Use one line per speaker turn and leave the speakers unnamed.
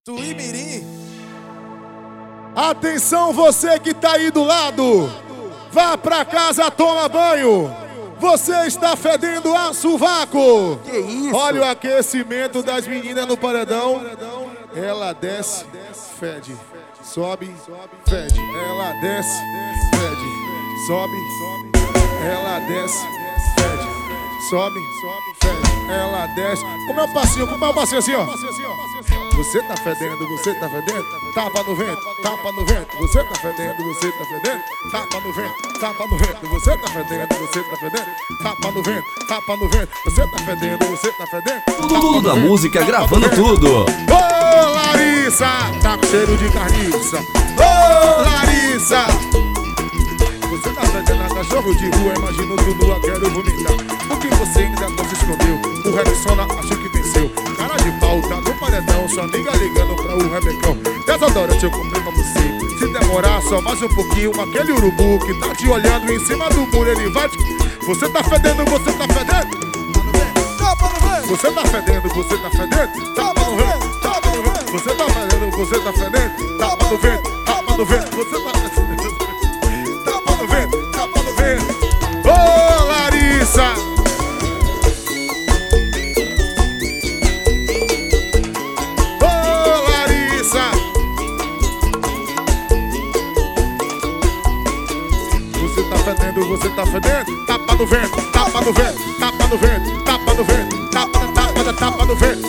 Tuimirim.
Atenção, você que tá aí do lado, vá pra casa, toma banho. Você está fedendo a sovaco.
Que isso?
Olha o aquecimento das meninas no paredão. Ela desce, fede, sobe, fede. Ela desce, fede, sobe, ela desce, fede, sobe, fede. Ela desce. Como é o passinho? Como é o passinho assim, ó? Você tá fedendo, você tá fedendo. Tapa no vento, tapa no vento. Você tá fedendo, você tá fedendo. Tapa no vento, tapa no vento. Você tá fedendo, você tá fedendo. Tapa no vento, tapa no vento. Você tá fedendo, você tá fedendo.
Tudo da música, gravando tudo.
Ô Larissa, tá com cheiro de carniça. Ô Larissa, você tá fedendo a cachorro de rua. Imagino tudo, eu quero vomitar. O que você ainda não se escondeu? O Rebsona achou que venceu. Cara de pau, tá no paredão. Sua amiga ligando pra o Rebecão. Desodorante eu comprei pra você. Se demorar só mais um pouquinho, aquele urubu que tá te olhando em cima do muro, ele vai te... Você tá fedendo, você tá fedendo. Você tá fedendo, você tá fedendo. Tapa no vento, tapa no vento. Você tá fedendo, você tá fedendo. Tapa no vento, tapa no vento. Você tá fedendo. Tapa no vento, tapa no vento. Ô Larissa, ô Larissa, você tá fedendo, você tá fedendo. Tapa no vento, tapa no vento, tapa no vento, tapa no vento, tapa no vento.